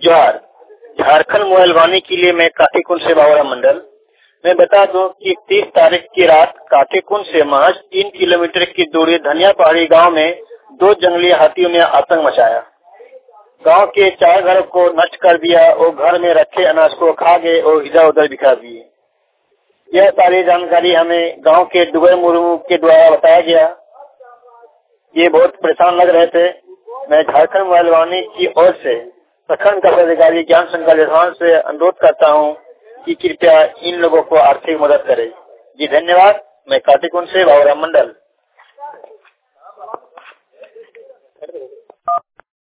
जोहार। झारखंड मोबाइल वाणी के लिए मैं काठीकुंड से बाबूराम मंडल। मैं बता दूं कि 30 तारीख की रात काठीकुंड से महज 3 किलोमीटर की दूरी धनिया पहाड़ी गांव में 2 जंगली हाथियों ने आतंक मचाया। गांव के 4 घरों को नष्ट कर दिया और घर में रखे अनाज को खा गए और इधर उधर बिखरा दिए। यह सारी जानकारी हमें गांव के दुबई मुर्मू के द्वारा बताया गया। ये बहुत परेशान लग रहे थे। मैं झारखंड मोबाइल वाणी की ओर से प्रखंड का अधिकारी ज्ञान शंकर जायसवाल से अनुरोध करता हूं कि कृपया इन लोगों को आर्थिक मदद करें। जी धन्यवाद। मैं काठीकुंड से बाबूराम मंडल।